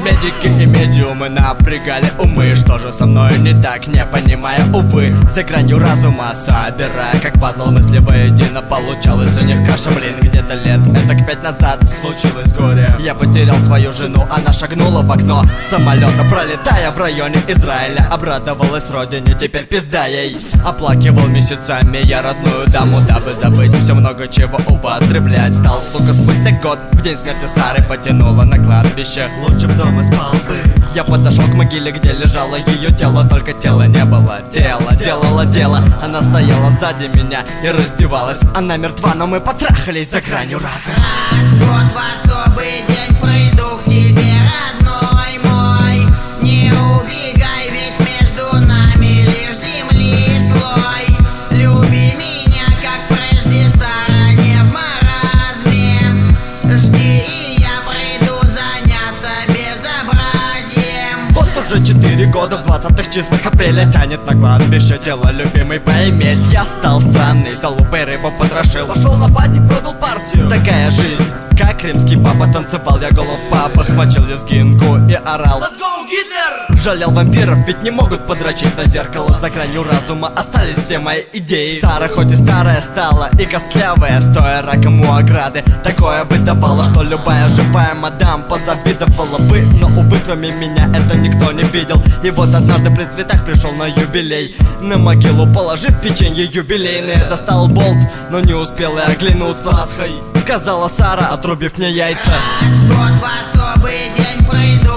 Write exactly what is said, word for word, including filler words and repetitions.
Медики и медиумы напрягали умы. Что же со мной не так, не понимая, увы. За гранью разума, собирая как пазл мысли воедино, получалось у них каша, блин. Где-то лет этак пять назад случилось горе. Я потерял свою жену, она шагнула в окно самолета, пролетая в районе Израиля. Обрадовалась родине, теперь пизда ей. Оплакивал месяцами я родную даму, дабы забыть все много чего употреблять. Стал, сука, спустя год, в день смерти Сары потянула на кладбище. Лучше б дома спал бы. Я подошел к могиле, где лежало ее тело, только тела не было. Тело делала дело, она стояла сзади меня и раздевалась. Она мертва, но мы потрахались за гранью раза. Раз в год в особый день приду к тебе, родной мой. Не убегай, ведь между нами лишь земли слой. Люби меня, как прежде, Сара, не в маразме. Жди, и я приду заняться безобразием. Вот уже четыре года в двадцатых числах апреля тянет на кладбище тело любимой поиметь. Я стал странный, залупой рыбу потрошил, пошел на пати, продал партию. Такая жизнь, как римский папа. Танцевал я голов папа, хватил лезгинку и орал: Let's go, Гитлер! Жалел вампиров, ведь не могут подрочить на зеркало. За гранью разума остались все мои идеи. Сара хоть и старая стала и костлявая, стоя раком у ограды, такое выдавало, что любая живая мадам позавидовала бы. Но, увы, кроме меня это никто не видел. И вот однажды при цветах пришел на юбилей, на могилу положив печенье юбилейное. Достал болт, но не успел я оглянуться. Сказала Сара, отрубив мне яйца. Раз в год в особый день приду